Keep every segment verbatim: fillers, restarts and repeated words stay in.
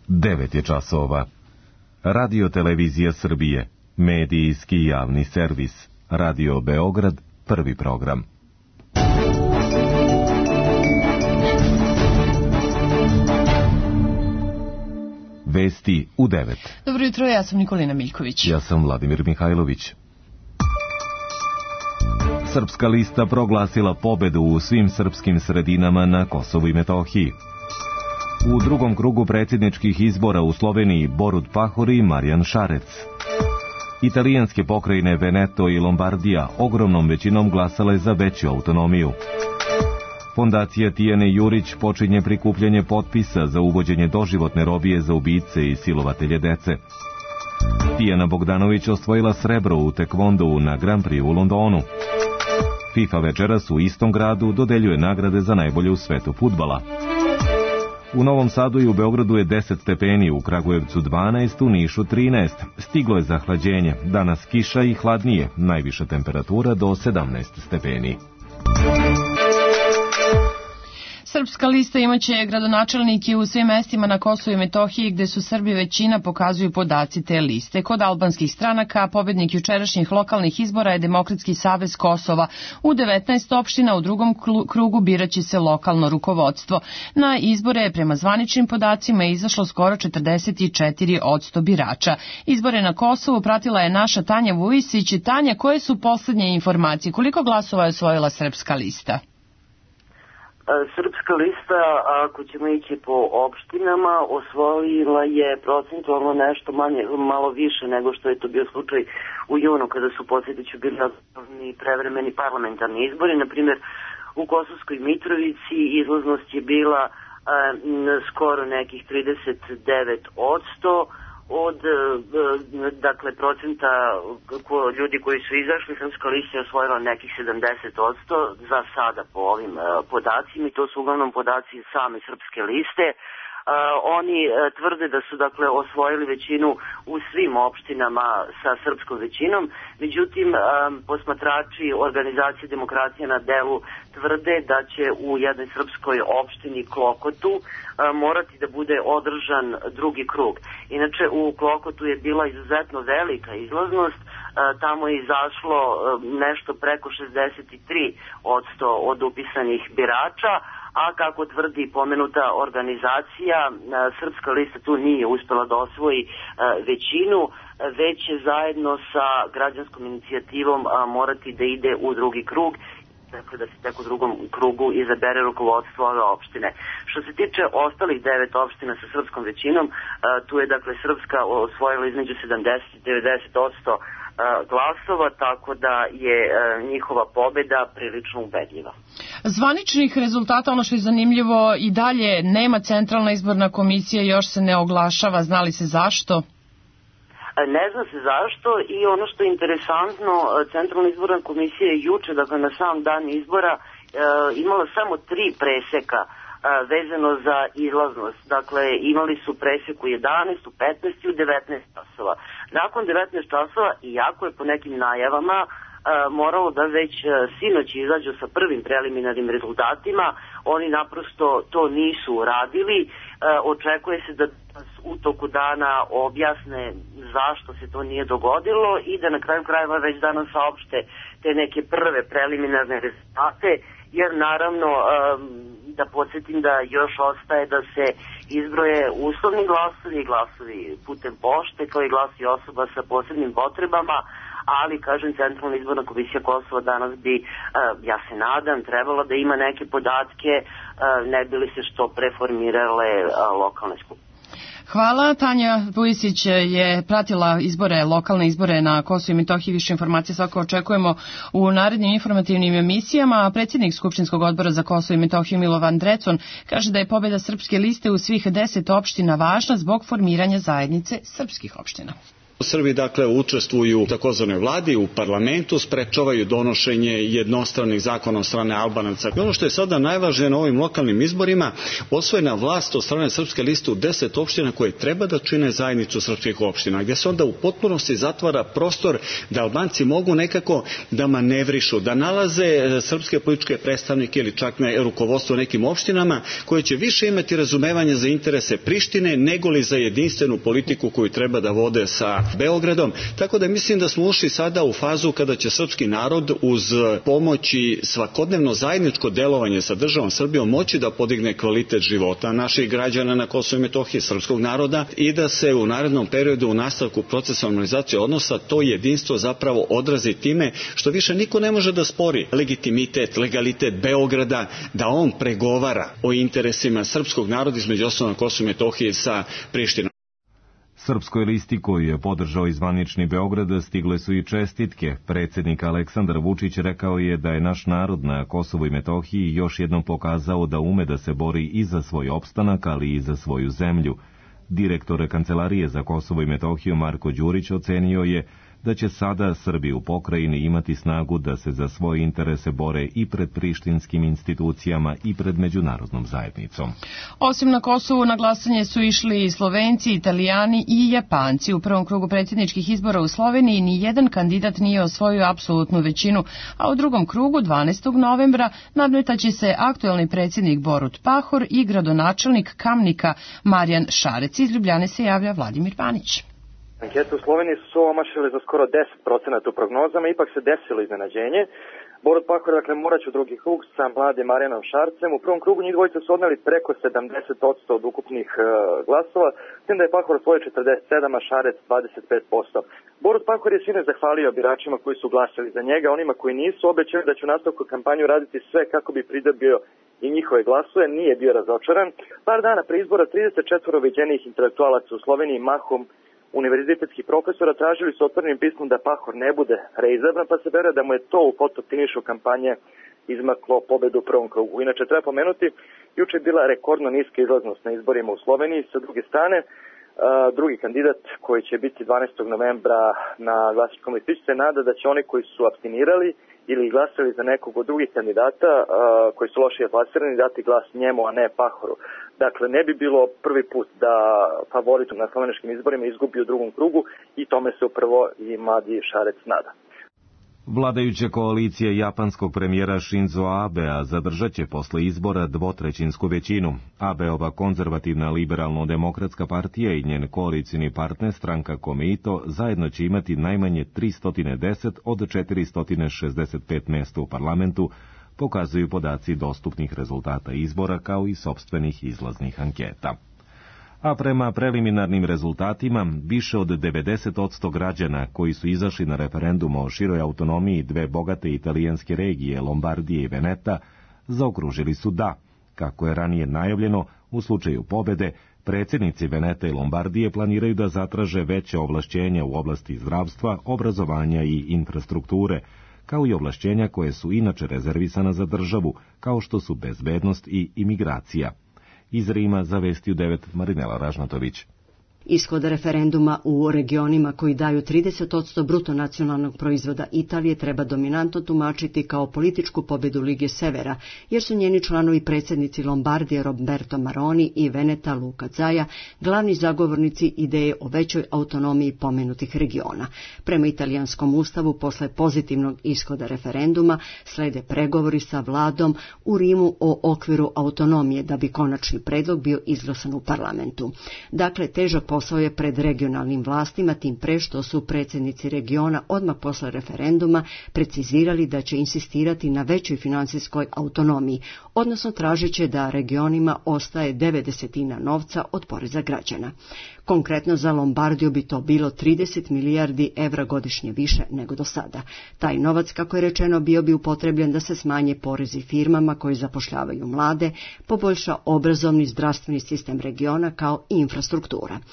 devet je časova. Radio Televizija Srbije, medijski javni servis. Radio Beograd, prvi program. Vesti u devet. Dobro jutro, ja sam Nikolina Miljković. Ja sam Vladimir Mihajlović. Srpska lista proglasila pobedu u svim srpskim sredinama na Kosovu i Metohiji. U drugom krugu predsjedničkih izbora u Sloveniji Borut Pahor i Marijan Šarec. Italijanske pokrajine Veneto i Lombardija ogromnom većinom glasale za veću autonomiju. Fondacija Tijane Jurić počinje prikupljanje potpisa za uvođenje doživotne robije za ubice i silovatelje dece. Tijana Bogdanović osvojila srebro u tekvondou na Grand Prix u Londonu. FIFA večeras u istom gradu dodeljuje nagrade za najbolje u svetu fudbala. U Novom Sadu i u Beogradu je deset stepeni, u Kragujevcu dvanaest, u Nišu trinaest. Stiglo je zahlađenje, danas kiša i hladnije, najviša temperatura do sedamnaest stepeni. Srpska lista imaće gradonačelnike u svim mestima na Kosovu i Metohiji gde su Srbi većina, pokazuju podaci te liste. Kod albanskih stranaka pobednik jučerašnjih lokalnih izbora je Demokratski savez Kosova. U devetnaest opština u drugom krugu biraće se lokalno rukovodstvo. Na izbore je prema zvaničnim podacima izašlo skoro četrdeset četiri posto birača. Izbore na Kosovu pratila je naša Tanja Vujisić. Tanja, koje su poslednje informacije? Koliko glasova je osvojila Srpska lista? Srpska lista, ako ćemo ići po opštinama, osvojila je procentualno nešto manje, malo više nego što je to bio slučaj u junu, kada su podsjetiću bili prevremeni parlamentarni izbori. Naprimjer, u Kosovskoj Mitrovici izlaznost je bila a, skoro nekih trideset devet posto, od dakle procenta ko, ljudi koji su izašli. Srpska lista je osvojila nekih sedamdeset posto za sada po ovim uh, podacima, i to su uglavnom podaci same Srpske liste. Uh, oni uh, tvrde da su dakle osvojili većinu u svim opštinama sa srpskom većinom, međutim um, posmatrači organizacije Demokratija na delu tvrde da će u jednoj srpskoj opštini Klokotu uh, morati da bude održan drugi krug. Inače, u Klokotu je bila izuzetno velika izlaznost, uh, tamo je izašlo uh, nešto preko šezdeset tri posto od upisanih birača, a kako tvrdi pomenuta organizacija, Srpska lista tu nije uspela da osvoji većinu, već će zajedno sa građanskom inicijativom morati da ide u drugi krug, dakle da se tek u drugom krugu izabere rukovodstvo ove opštine. Što se tiče ostalih devet opština sa srpskom većinom, tu je dakle Srpska osvojila između sedamdeset i devedeset posto glasova, tako da je njihova pobeda prilično ubedljiva. Zvaničnih rezultata, ono što je zanimljivo, i dalje nema. Centralna izborna komisija još se ne oglašava. Zna li se zašto? Ne zna se zašto, i ono što je interesantno, Centralna izborna komisija je juče, dakle na sam dan izbora, imala samo tri preseka vezano za izlaznost. Dakle, imali su presek u jedanaest, u petnaest i u devetnaest časova. Nakon devetnaest časova, iako je po nekim najavama moralo da već sinoć izađu sa prvim preliminarnim rezultatima, oni naprosto to nisu uradili. Očekuje se da u toku dana objasne zašto se to nije dogodilo i da na kraju krajeva već danas saopšte te neke prve preliminarne rezultate, jer naravno da podsjetim da još ostaje da se izbroje uslovni glasovi i glasovi putem pošte, kao i glasovi osoba sa posebnim potrebama, ali, kažem, Centralna izborna komisija Kosova danas bi, ja se nadam, trebala da ima neke podatke, ne bi li se što preformirale lokalne skupine. Hvala. Tanja Vujisić je pratila izbore, lokalne izbore na Kosovu i Metohiji. Više informacije svako očekujemo u narednim informativnim emisijama. Predsjednik Skupštinskog odbora za Kosovo i Metohiju Milovan Drecun kaže da je pobjeda Srpske liste u svih deset opština važna zbog formiranja zajednice srpskih opština. Srbi dakle učestvuju u takozvanoj vladi, u parlamentu, sprečavaju donošenje jednostranih zakona od strane Albanaca. I ono što je sada najvažnije na ovim lokalnim izborima, osvojena vlast od strane Srpske liste u deset opština koje treba da čine zajednicu srpskih opština, gdje se onda u potpunosti zatvara prostor da Albanci mogu nekako da manevrišu, da nalaze srpske političke predstavnike ili čak na rukovodstvo nekim opštinama koje će više imati razumevanja za interese Prištine nego li za jedinstvenu politiku koju treba da vode sa Beogradom. Tako da mislim da smo ušli sada u fazu kada će srpski narod uz pomoć i svakodnevno zajedničko delovanje sa državom Srbijom moći da podigne kvalitet života naših građana na Kosovu i Metohiji, srpskog naroda, i da se u narednom periodu u nastavku procesa normalizacije odnosa to jedinstvo zapravo odrazi time što više niko ne može da spori legitimitet, legalitet Beograda, da on pregovara o interesima srpskog naroda, između ostalog na Kosovu i Metohiji, sa Prištinom. Srpskoj listi koju je podržao i zvanični Beograd stigle su i čestitke. Predsjednik Aleksandar Vučić rekao je da je naš narod na Kosovu i Metohiji još jednom pokazao da ume da se bori i za svoj opstanak, ali i za svoju zemlju. Direktor Kancelarije za Kosovo i Metohiju Marko Đurić ocenio je da će sada Srbi u pokrajini imati snagu da se za svoje interese bore i pred prištinskim institucijama i pred međunarodnom zajednicom. Osim na Kosovu, na glasanje su išli i Slovenci, Italijani i Japanci. U prvom krugu predsjedničkih izbora u Sloveniji ni jedan kandidat nije osvojio apsolutnu većinu, a u drugom krugu, dvanaestog novembra, nadmetaće se aktuelni predsjednik Borut Pahor i gradonačelnik Kamnika Marjan Šarec. Iz Ljubljane se javlja Vladimir Panić. Ankete u Sloveniji su omašile za skoro deset procenata u prognozama, ipak se desilo iznenađenje. Borut Pahor, dakle, morat će u drugi krug sa mladim Marjanom Šarcem. U prvom krugu njih dvojica su odneli preko sedamdeset posto od ukupnih uh, glasova, s tim da je Pahor osvojio četrdeset sedam, a Šarec dvadeset pet posto. Borut Pahor je sinoć zahvalio biračima koji su glasali za njega, onima koji nisu obećali da će u nastavku kampanju raditi sve kako bi pridobio i njihove glasove, nije bio razočaran. Par dana pre izbora trideset četiri viđenih intelektualaca u Sloveniji, mahom univerzitetskih profesora, tražili su otvorenim pismom da Pahor ne bude reizabran, pa se veruje da mu je to u fotofinišu kampanje izmaklo pobedu u prvom krugu. Inače, treba pomenuti, juče je bila rekordno niska izlaznost na izborima u Sloveniji. Sa druge strane, drugi kandidat koji će biti dvanaestog novembra na glasačkom listiću se nada da će oni koji su abstinirali ili glasali za nekog od drugih kandidata koji su lošije plasirani dati glas njemu, a ne Pahoru. Dakle, ne bi bilo prvi put da favorit na slovenačkim izborima izgubi u drugom krugu i tome se upravo i mladi Šarec nada. Vladajuća koalicija japanskog premijera Shinzo Abea zadržat će posle izbora dvotrećinsku većinu. Abeova konzervativna liberalno-demokratska partija i njen koalicijni partner stranka Komeito zajedno će imati najmanje tristo deset od četiristo šezdeset pet mesta u parlamentu, pokazuju podaci dostupnih rezultata izbora kao i sopstvenih izlaznih anketa. A prema preliminarnim rezultatima, više od devedeset posto građana koji su izašli na referendum o široj autonomiji dve bogate italijanske regije, Lombardije i Veneta, zaokružili su da. Kako je ranije najavljeno, u slučaju pobede, predsjednici Veneta i Lombardije planiraju da zatraže veće ovlašćenja u oblasti zdravstva, obrazovanja i infrastrukture, kao i ovlašćenja koje su inače rezervisana za državu, kao što su bezbednost i imigracija. Iz Rima za Vesti u devet Marinela Ražnatović. Ishod referenduma u regionima koji daju trideset posto bruto nacionalnog proizvoda Italije treba dominantno tumačiti kao političku pobjedu Lige Severa, jer su njeni članovi predsjednici Lombardije Roberto Maroni i Veneta Luca Zaia glavni zagovornici ideje o većoj autonomiji pomenutih regiona. Prema italijanskom ustavu, posle pozitivnog ishoda referenduma, slede pregovori sa vladom u Rimu o okviru autonomije da bi konačni predlog bio izglasan u parlamentu. Dakle, težak posao je pred regionalnim vlastima, tim pre što su predsjednici regiona odmah posle referenduma precizirali da će insistirati na većoj financijskoj autonomiji, odnosno tražeći da regionima ostaje devet desetina novca od poreza građana. Konkretno za Lombardiju bi to bilo trideset milijardi evra godišnje više nego do sada. Taj novac, kako je rečeno, bio bi upotrebljen da se smanje porezi firmama koji zapošljavaju mlade, poboljša obrazovni zdravstveni sistem regiona kao i infrastruktura.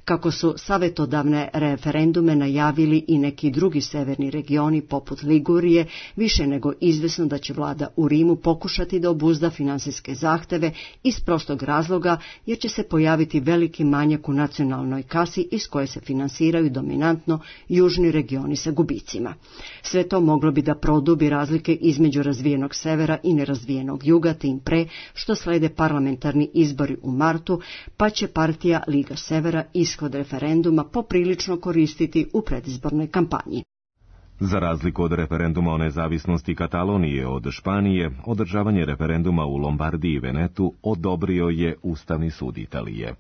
Kako su savjetodavne referendume najavili i neki drugi severni regioni poput Ligurije, više nego izvesno da će vlada u Rimu pokušati da obuzda finansijske zahteve iz prostog razloga jer će se pojaviti veliki manjak u nacionalnoj kasi iz koje se finansiraju dominantno južni regioni sa gubicima. Sve to moglo bi da produbi razlike između razvijenog severa i nerazvijenog juga, tim pre što slede parlamentarni izbori u martu, pa će partija Liga Severa ishod referenduma poprilično koristiti u predizbornoj kampanji. Za razliku od referenduma o nezavisnosti Katalonije od Španije, održavanje referenduma u Lombardiji i Venetu odobrio je Ustavni sud Italije.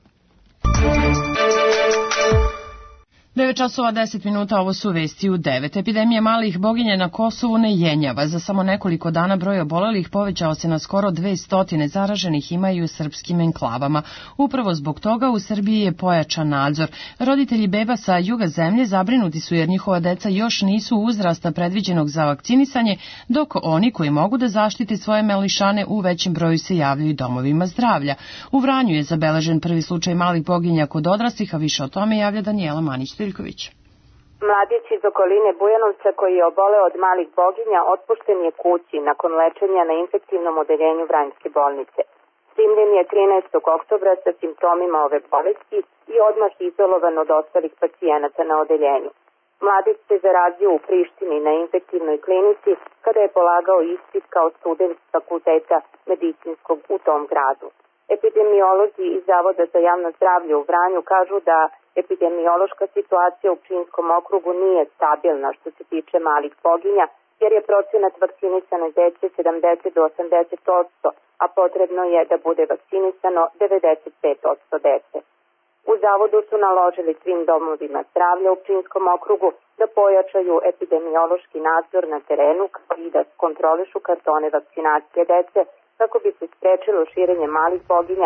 devet časova deset minuta, ovo su vesti u devet. Epidemija malih boginja na Kosovu ne jenjava. Za samo nekoliko dana broj obolelih povećao se na skoro dvesta, zaraženih imaju u srpskim enklavama. Upravo zbog toga u Srbiji je pojačan nadzor. Roditelji beba sa juga zemlje zabrinuti su jer njihova deca još nisu uzrasta predviđenog za vakcinisanje, dok oni koji mogu da zaštite svoje mališane u većem broju se javljaju domovima zdravlja. U Vranju je zabeležen prvi slučaj malih boginja kod odraslih, a više o tome javlja Danijela Manić. Mladić iz okoline Bujanovca koji je oboleo od malih boginja otpušten je kući nakon lečenja na infektivnom odeljenju Vranjske bolnice. Primljen je trinaestog oktobra sa simptomima ove bolesti i odmah izolovan od ostalih pacijenata na odeljenju. Mladić se zarazio u Prištini na infektivnoj klinici kada je polagao ispit kao student fakulteta medicinskog u tom gradu. Epidemiolozi iz Zavoda za javno zdravlje u Vranju kažu da epidemiološka situacija u Pčinjskom okrugu nije stabilna što se tiče malih boginja, jer je procenat vakcinisane dece sedamdeset do osamdeset posto, a potrebno je da bude vakcinisano devedeset pet posto dece. U Zavodu su naložili svim domovima zdravlja u Pčinjskom okrugu da pojačaju epidemiološki nadzor na terenu kao i da kontrolišu kartone vakcinacije dece kako bi se sprečilo širenje malih boginja.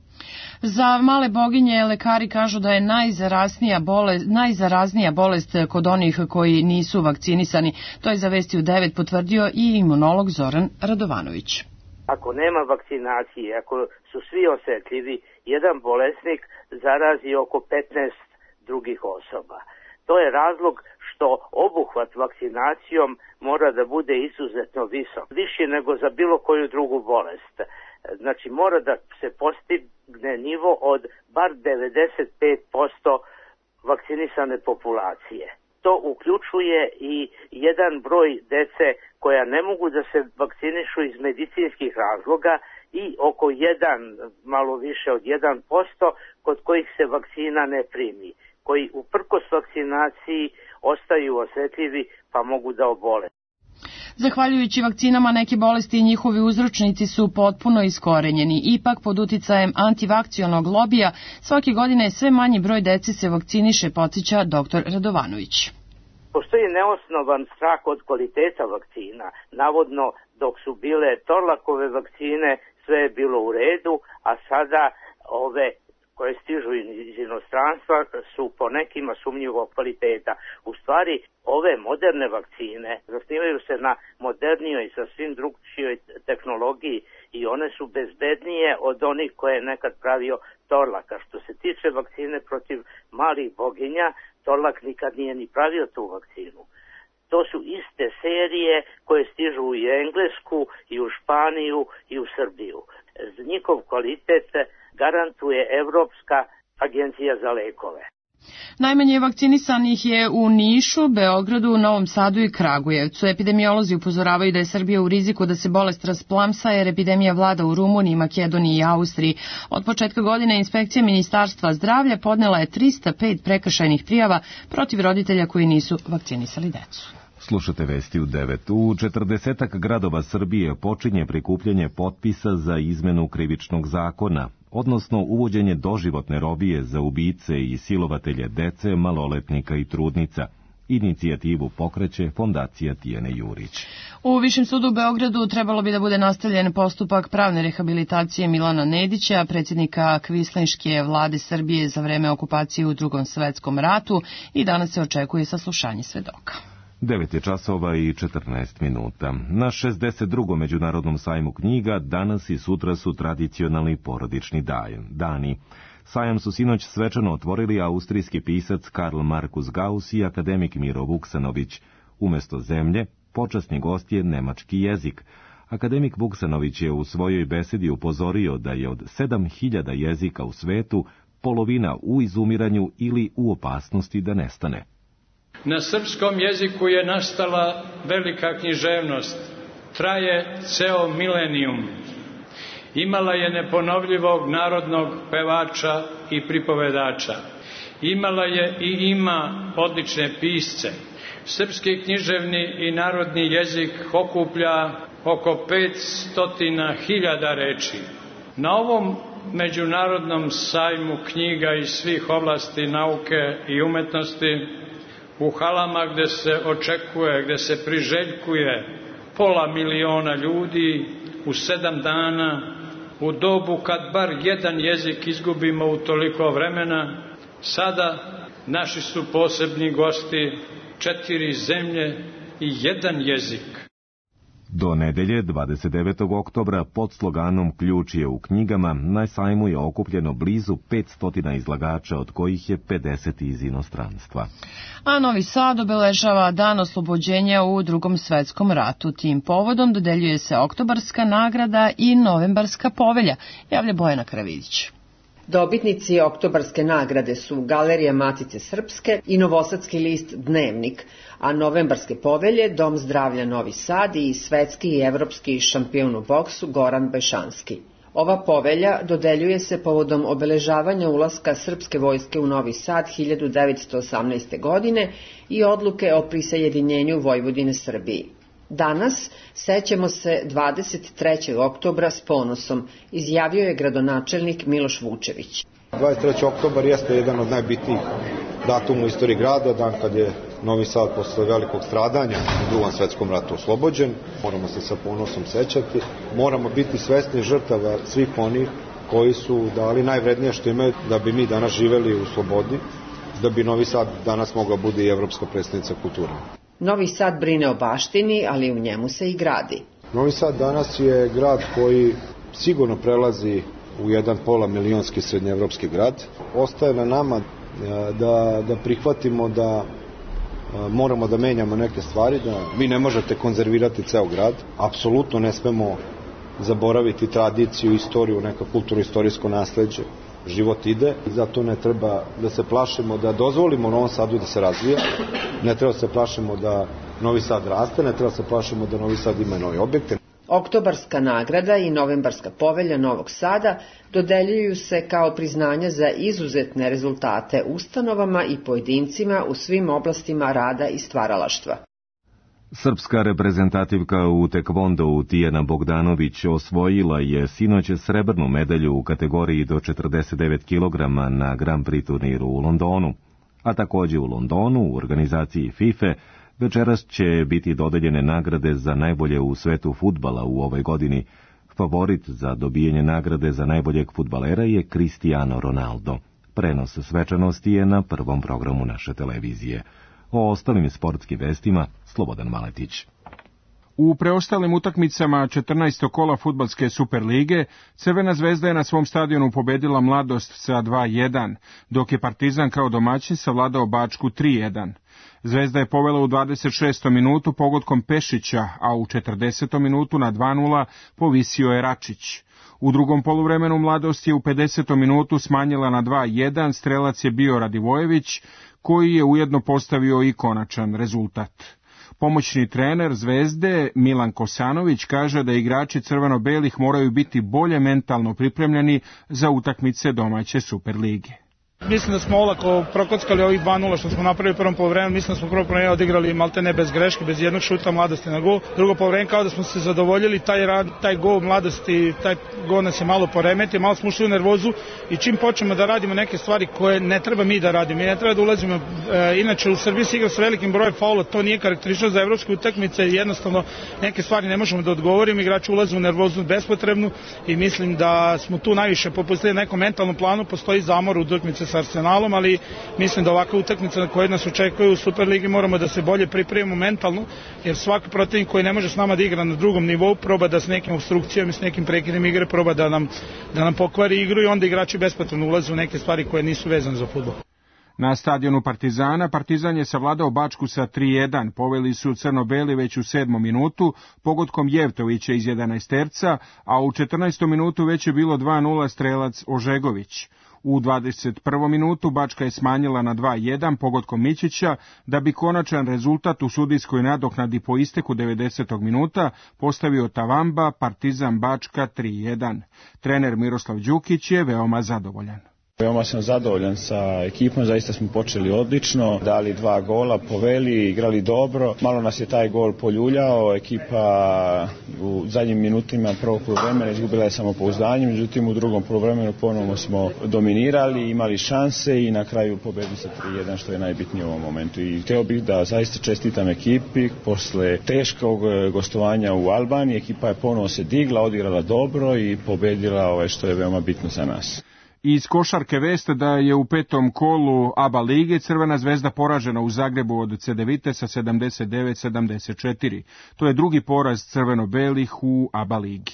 Za male boginje lekari kažu da je najzaraznija bolest, najzaraznija bolest kod onih koji nisu vakcinisani. To je za Vesti u devet potvrdio i imunolog Zoran Radovanović. Ako nema vakcinacije, ako su svi osetljivi, jedan bolesnik zarazi oko petnaest drugih osoba. To je razlog što obuhvat vakcinacijom mora da bude izuzetno visok, viši nego za bilo koju drugu bolest. Znači mora da se postigne nivo od bar devedeset pet posto vakcinisane populacije. To uključuje i jedan broj dece koja ne mogu da se vakcinišu iz medicinskih razloga i oko jedan, malo više od jedan posto kod kojih se vakcina ne primi, koji uprkos vakcinaciji ostaju osetljivi pa mogu da obole. Zahvaljujući vakcinama neke bolesti i njihovi uzročnici su potpuno iskorenjeni. Ipak, pod uticajem antivakcionog lobija, svake godine sve manji broj dece se vakciniše, podsjeća doktor Radovanović. Postoji neosnovan strah od kvaliteta vakcina. Navodno, dok su bile Torlakove vakcine, sve je bilo u redu, a sada ove koje stižu iz inostranstva su po nekima sumnjivog kvaliteta. U stvari, ove moderne vakcine zasnivaju se na modernijoj i sasvim drugčijoj tehnologiji i one su bezbednije od onih koje je nekad pravio Torlaka. Što se tiče vakcine protiv malih boginja, Torlak nikad nije ni pravio tu vakcinu. To su iste serije koje stižu u Englesku i u Španiju i u Srbiju. Njihov kvalitet garantuje Evropska agencija za lekove. Najmanje vakcinisanih je u Nišu, Beogradu, Novom Sadu i Kragujevcu. Epidemiolozi upozoravaju da je Srbija u riziku da se bolest rasplamsa jer epidemija vlada u Rumuniji, Makedoniji i Austriji. Od početka godine inspekcija Ministarstva zdravlja podnela je trista pet prekršajnih prijava protiv roditelja koji nisu vakcinisali decu. Slušate Vesti u devet. U četrdesetak gradova Srbije počinje prikupljanje potpisa za izmenu krivičnog zakona, odnosno uvođenje doživotne robije za ubice i silovatelje dece, maloletnika i trudnica. Inicijativu pokreće Fondacija Tijane Jurić. U Višem sudu u Beogradu trebalo bi da bude nastavljen postupak pravne rehabilitacije Milana Nedića, predsjednika kvislinške vlade Srbije za vreme okupacije u Drugom svetskom ratu, i danas se očekuje saslušanje svedoka. devet je časova i četrnaest minuta. Na šezdeset drugom međunarodnom sajmu knjiga danas i sutra su tradicionalni porodični dani. Sajam su sinoć svečano otvorili austrijski pisac Karl Markus Gauss i akademik Miro Vuksanović. Umesto zemlje, počasni gost je nemački jezik. Akademik Vuksanović je u svojoj besedi upozorio da je od sedam hiljada jezika u svetu polovina u izumiranju ili u opasnosti da nestane. Na srpskom jeziku je nastala velika književnost. Traje ceo milenijum. Imala je neponovljivog narodnog pevača i pripovedača. Imala je i ima odlične pisce. Srpski književni i narodni jezik okuplja oko petstotina hiljada reči. Na ovom međunarodnom sajmu knjiga iz svih oblasti nauke i umetnosti, u halama gde se očekuje, gde se priželjkuje pola miliona ljudi u sedam dana, u dobu kad bar jedan jezik izgubimo u toliko vremena, sada naši su posebni gosti četiri zemlje i jedan jezik. Do nedelje, dvadeset devetog oktobra, pod sloganom Ključ je u knjigama, na sajmu je okupljeno blizu petsto izlagača, od kojih je pedeset iz inostranstva. A Novi Sad obeležava dan oslobođenja u Drugom svetskom ratu. Tim povodom dodeljuje se Oktobarska nagrada i Novembarska povelja, javlja Bojana Karavidić. Dobitnici Oktobarske nagrade su Galerija Matice Srpske i Novosadski list Dnevnik, a Novembarske povelje Dom zdravlja Novi Sad i svetski i evropski šampion u boksu Goran Bajšanski. Ova povelja dodeljuje se povodom obeležavanja ulaska srpske vojske u Novi Sad hiljadu devetsto osamnaeste. godine i odluke o prisajedinjenju Vojvodine Srbiji. Danas sećamo se dvadeset trećeg oktobra s ponosom, izjavio je gradonačelnik Miloš Vučević. dvadeset treći oktobar jeste jedan od najbitnijih datuma u istoriji grada, dan kad je Novi Sad posle velikog stradanja u Drugom svetskom ratu oslobođen. Moramo se sa ponosom sećati, moramo biti svesni žrtava svih onih koji su dali najvrednije što imaju da bi mi danas živeli u slobodi, da bi Novi Sad danas mogla bude i evropska predstavnica kulture. Novi Sad brine o baštini, ali u njemu se i gradi. Novi Sad danas je grad koji sigurno prelazi u jedan pola milionski srednjeevropski grad. Ostaje na nama da, da prihvatimo da moramo da menjamo neke stvari, da vi ne možete konzervirati ceo grad. Apsolutno ne smemo zaboraviti tradiciju, istoriju, neka kulturno-istorijsko nasleđe. Život ide i zato ne treba da se plašimo da dozvolimo Novom Sadu da se razvija, ne treba da se plašimo da Novi Sad raste, ne treba da se plašimo da Novi Sad ima nove objekte. Oktobarska nagrada i Novembarska povelja Novog Sada dodeljuju se kao priznanja za izuzetne rezultate ustanovama i pojedincima u svim oblastima rada i stvaralaštva. Srpska reprezentativka u tekvondou Tijana Bogdanović osvojila je sinoć srebrnu medalju u kategoriji do četrdeset devet kilograma na Grand Prix turniru u Londonu. A takođe u Londonu, u organizaciji FIFA, večeras će biti dodeljene nagrade za najbolje u svetu fudbala u ovoj godini. Favorit za dobijanje nagrade za najboljeg fudbalera je Cristiano Ronaldo. Prenos svečanosti je na prvom programu naše televizije. O ostalim sportskim vestima Slobodan Maletić. U preostalim utakmicama četrnaestog kola fudbalske Superlige Crvena zvezda je na svom stadionu pobedila Mladost sa dva jedan, dok je Partizan kao domaćin savladao Bačku tri jedan. Zvezda je povela u dvadeset šestom minutu pogodkom Pešića, a u četrdesetom minutu na dva nula povisio je Račić. U drugom poluvremenu Mladost je u pedesetom minutu smanjila na dva jedan, strelac je bio Radivojević, koji je ujedno postavio i konačan rezultat. Pomoćni trener Zvezde Milan Kosanović kaže da igrači crveno-belih moraju biti bolje mentalno pripremljeni za utakmice domaće Superlige. Mislim da smo olako prokockali ovih dva nula što smo napravili u prvom poluvremenu. Mislim da smo prvo poluvreme odigrali maltene bez greške, bez jednog šuta Mladosti na gol. Drugo poluvreme kao da smo se zadovoljili, taj rad, taj gol Mladosti, taj gol nas je malo poremetio, malo smo ušli u nervozu i čim počnemo da radimo neke stvari koje ne treba mi da radimo, mi ne treba da ulazimo. E, inače u Srbiji se igra s velikim brojem faula, to nije karakteristično za evropske utakmice, jednostavno neke stvari ne možemo da odgovorimo, igrači ulaze u nervozu bespotrebnu i mislim da smo tu najviše popustili na nekom mentalnom planu, postoji zamor u utakmice sa sa Arsenalom, ali mislim da ovakva utakmica koja nas očekuje u Superligi moramo da se bolje pripremimo mentalno, jer svaki protivnik koji ne može s nama da igra na drugom nivou proba da s nekim obstrukcijama i s nekim prekidom igre proba da nam, da nam pokvari igru i onda igrači besplatno ulaze u neke stvari koje nisu vezane za fudbal. Na stadionu Partizana, Partizan je savladao Bačku sa tri jedan, poveli su crno-beli već u sedmom minutu, pogodkom Jevtovića iz jedanaesterca, a u četrnaestom minutu već je bilo dva nula strelac Ožegović. U dvadeset prvom minutu Bačka je smanjila na dva jedan pogodkom Mićića, da bi konačan rezultat u sudijskoj nadoknadi po isteku devedesetog minuta postavio Tavamba, Partizan Bačka tri jedan. Trener Miroslav Đukić je veoma zadovoljan. Veoma sam zadovoljan sa ekipom, zaista smo počeli odlično, dali dva gola, poveli, igrali dobro, malo nas je taj gol poljuljao, ekipa u zadnjim minutima prvog poluvremena izgubila je samopouzdanje, međutim u drugom poluvremenu ponovno smo dominirali, imali šanse i na kraju pobedili sa tri jedan, što je najbitnije u ovom momentu. I hteo bih da zaista čestitam ekipi, posle teškog gostovanja u Albaniji, ekipa je ponovo se digla, odigrala dobro i pobedila ovaj, što je veoma bitno za nas. Iz košarke veste da je u petom kolu A B A lige Crvena zvezda poražena u Zagrebu od Cedevite sa sedamdeset devet sedamdeset četiri. To je drugi poraz crveno-belih u A B A ligi.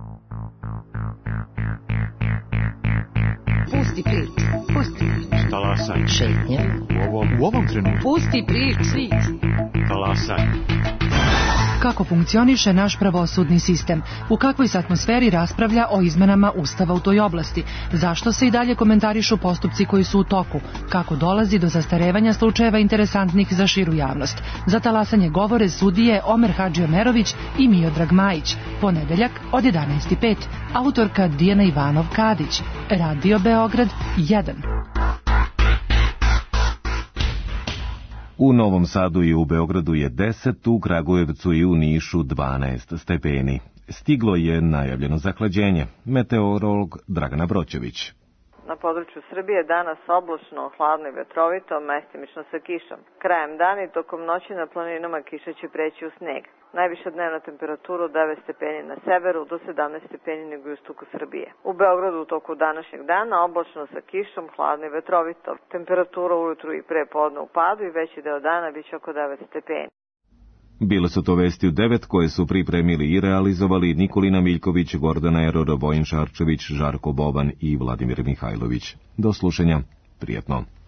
Pusti priču, pusti priču. Talasaj. Šetnje. U ovom, u ovom trenutku. Pusti priču. Talasaj. Kako funkcioniše naš pravosudni sistem? U kakvoj se atmosferi raspravlja o izmenama Ustava u toj oblasti? Zašto se i dalje komentarišu postupci koji su u toku? Kako dolazi do zastarevanja slučajeva interesantnih za širu javnost? Za talasanje govore sudije Omer Hadžiomerović i Miodrag Majić. Ponedeljak od jedanaest i pet. Autorka Dijana Ivanov-Kadić. Radio Beograd jedan. U Novom Sadu i u Beogradu je deset, u Kragujevcu i u Nišu dvanaest stepeni. Stiglo je najavljeno zahlađenje. Meteorolog Dragana Broćević. Na području Srbije danas oblačno, hladno i vetrovito, mestimično sa kišom. Krajem dana i tokom noći na planinama kiša će preći u sneg. Najviša dnevna temperatura od devet stepeni na severu do sedamnaest stepeni na jugoistoku Srbije. U Beogradu u toku današnjeg dana oblačno sa kišom, hladno i vetrovito. Temperatura ujutru i pre podne u padu i veći deo dana biće oko devet stepeni. Bile su to vesti u devet koje su pripremili i realizovali Nikolina Miljković, Gordana Eror, Vojin Šarčević, Žarko Boban i Vladimir Mihajlović. Do slušanja. Prijetno.